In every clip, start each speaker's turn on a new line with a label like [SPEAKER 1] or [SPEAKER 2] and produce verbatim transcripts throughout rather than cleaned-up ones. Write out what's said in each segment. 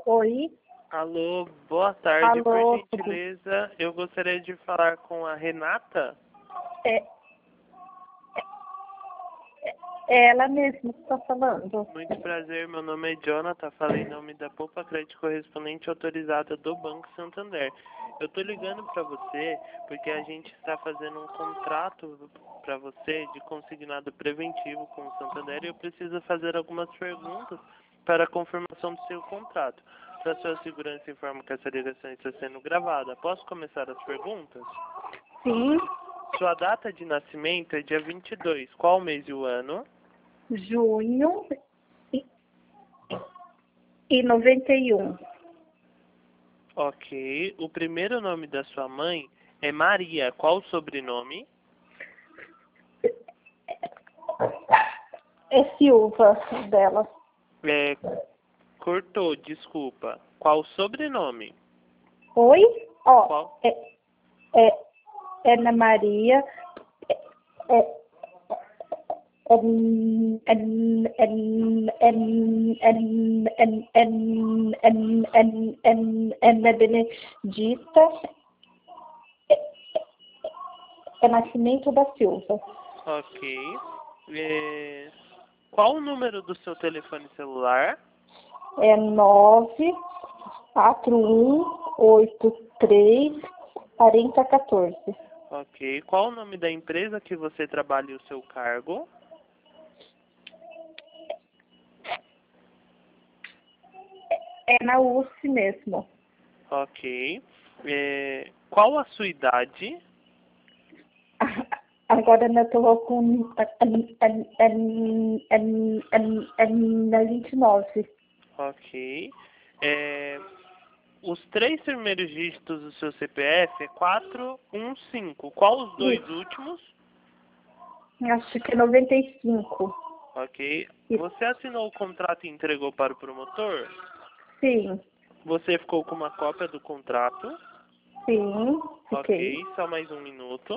[SPEAKER 1] Oi.
[SPEAKER 2] Alô, boa tarde.
[SPEAKER 1] Alô.
[SPEAKER 2] Por gentileza, eu gostaria de falar com a Renata.
[SPEAKER 1] É, é ela mesma que está falando.
[SPEAKER 2] Muito prazer, meu nome é Jonathan, falei em nome da Poupa Crédito Correspondente Autorizada do Banco Santander. Eu estou ligando para você porque a gente está fazendo um contrato para você de consignado preventivo com o Santander e eu preciso fazer algumas perguntas para a confirmação do seu contrato. Para sua segurança, informo que essa ligação está sendo gravada. Posso começar as perguntas?
[SPEAKER 1] Sim.
[SPEAKER 2] Sua data de nascimento é dia vinte e dois. Qual mês e o ano?
[SPEAKER 1] Junho e, e noventa e um.
[SPEAKER 2] Ok. O primeiro nome da sua mãe é Maria. Qual o sobrenome?
[SPEAKER 1] É Silva dela.
[SPEAKER 2] É, cortou, desculpa. Qual o sobrenome?
[SPEAKER 1] Oi? Ó,
[SPEAKER 2] Qual?
[SPEAKER 1] é, é, é Ana Maria. É, é, Ana Benedita é Nascimento da Silva.
[SPEAKER 2] Ok. É, qual o número do seu telefone celular?
[SPEAKER 1] É nove quatro um oito três quatro zero um quatro.
[SPEAKER 2] Ok. Qual o nome da empresa que você trabalha e o seu cargo?
[SPEAKER 1] É na U S P mesmo.
[SPEAKER 2] Ok. É, qual a sua idade?
[SPEAKER 1] Agora eu estou com na vinte e nove.
[SPEAKER 2] Ok. É, os três primeiros dígitos do seu C P F é quatro um cinco. Qual os dois
[SPEAKER 1] Isso.
[SPEAKER 2] últimos?
[SPEAKER 1] Acho que é noventa e cinco.
[SPEAKER 2] Ok.
[SPEAKER 1] Isso.
[SPEAKER 2] Você assinou o contrato e entregou para o promotor?
[SPEAKER 1] Sim,
[SPEAKER 2] Você ficou com uma cópia do contrato?
[SPEAKER 1] sim, fiquei.
[SPEAKER 2] Ok, só mais um minuto.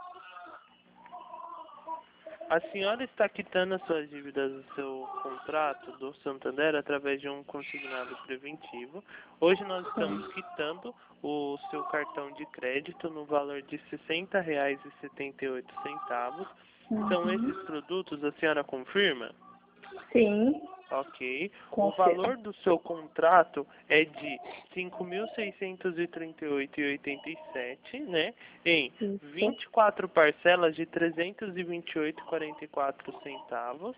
[SPEAKER 2] A senhora está quitando as suas dívidas do seu contrato do Santander através de um consignado preventivo. Hoje nós estamos quitando o seu cartão de crédito no valor de sessenta reais e setenta e oito centavos. São esses produtos, a senhora confirma?
[SPEAKER 1] Sim,
[SPEAKER 2] Ok. O
[SPEAKER 1] confirmo.
[SPEAKER 2] valor do seu contrato é de cinco mil seiscentos e trinta e oito reais e oitenta e sete, né? Em
[SPEAKER 1] Isso.
[SPEAKER 2] vinte e quatro parcelas de trezentos e vinte e oito reais e quarenta e quatro centavos.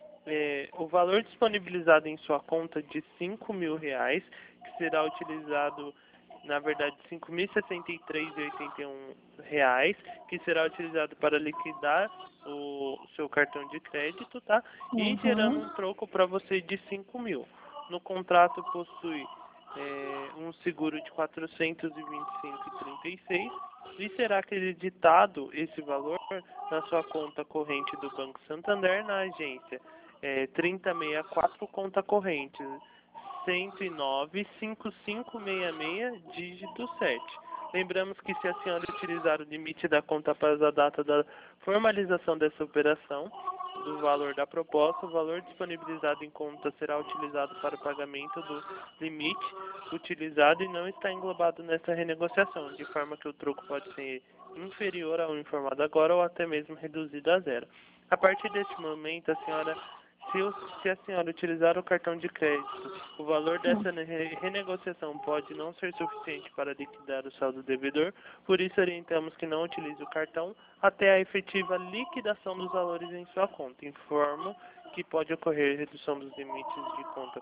[SPEAKER 2] É, o valor disponibilizado em sua conta de cinco mil reais, que será utilizado, na verdade, cinco mil e sessenta e três reais e oitenta e um reais, que será utilizado para liquidar o seu cartão de crédito, tá? E
[SPEAKER 1] Uhum.
[SPEAKER 2] gerando um troco para você de cinco mil. No contrato possui é, um seguro de quatrocentos e vinte e cinco reais e trinta e seis centavos e será acreditado esse valor na sua conta corrente do Banco Santander na agência é, trinta sessenta e quatro, conta corrente cento e nove, cinquenta e cinco sessenta e seis, dígito sete. Lembramos que se a senhora utilizar o limite da conta após a data da formalização dessa operação, do valor da proposta, o valor disponibilizado em conta será utilizado para o pagamento do limite utilizado e não está englobado nessa renegociação, de forma que o troco pode ser inferior ao informado agora ou até mesmo reduzido a zero. A partir deste momento, a senhora, se, o, se a senhora utilizar o cartão de crédito, o valor dessa re- renegociação pode não ser suficiente para liquidar o saldo devedor, por isso orientamos que não utilize o cartão até a efetiva liquidação dos valores em sua conta. Informo que pode ocorrer redução dos limites de conta,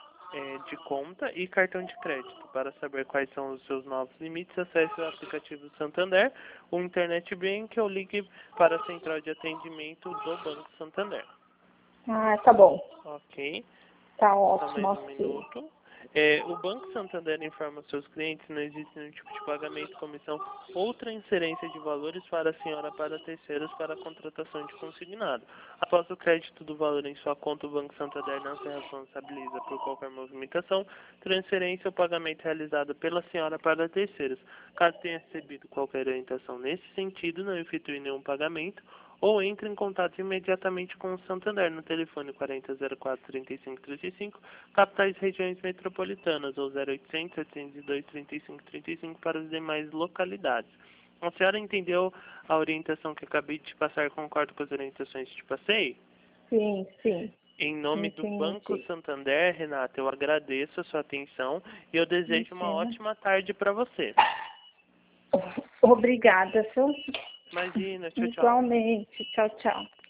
[SPEAKER 2] é, de conta e cartão de crédito. Para saber quais são os seus novos limites, acesse o aplicativo Santander, o Internet Bank ou ligue para a central de atendimento do Banco Santander.
[SPEAKER 1] Ah, tá bom.
[SPEAKER 2] Ok.
[SPEAKER 1] Tá
[SPEAKER 2] Só
[SPEAKER 1] ótimo.
[SPEAKER 2] mais um
[SPEAKER 1] Ok.
[SPEAKER 2] minuto. É, o Banco Santander informa aos seus clientes que não existe nenhum tipo de pagamento, comissão ou transferência de valores para a senhora para terceiros para a contratação de consignado. Após o crédito do valor em sua conta, o Banco Santander não se responsabiliza por qualquer movimentação, transferência ou pagamento realizado pela senhora para terceiros. Caso tenha recebido qualquer orientação nesse sentido, não efetue nenhum pagamento ou entre em contato imediatamente com o Santander no telefone quarenta, zero quatro, trinta e cinco, trinta e cinco, capitais e regiões metropolitanas, ou zero oitocentos, oitocentos e dois, trinta e cinco, trinta e cinco para as demais localidades. A senhora entendeu a orientação que acabei de te passar? Concorda com as orientações que te passei?
[SPEAKER 1] Sim, sim.
[SPEAKER 2] Em nome do Banco
[SPEAKER 1] Entendi.
[SPEAKER 2] Santander, Renata, eu agradeço a sua atenção e eu desejo uma
[SPEAKER 1] Imagina.
[SPEAKER 2] ótima tarde para você.
[SPEAKER 1] Obrigada, viu?
[SPEAKER 2] Imagina, tchau, tchau.
[SPEAKER 1] Igualmente. Tchau, tchau.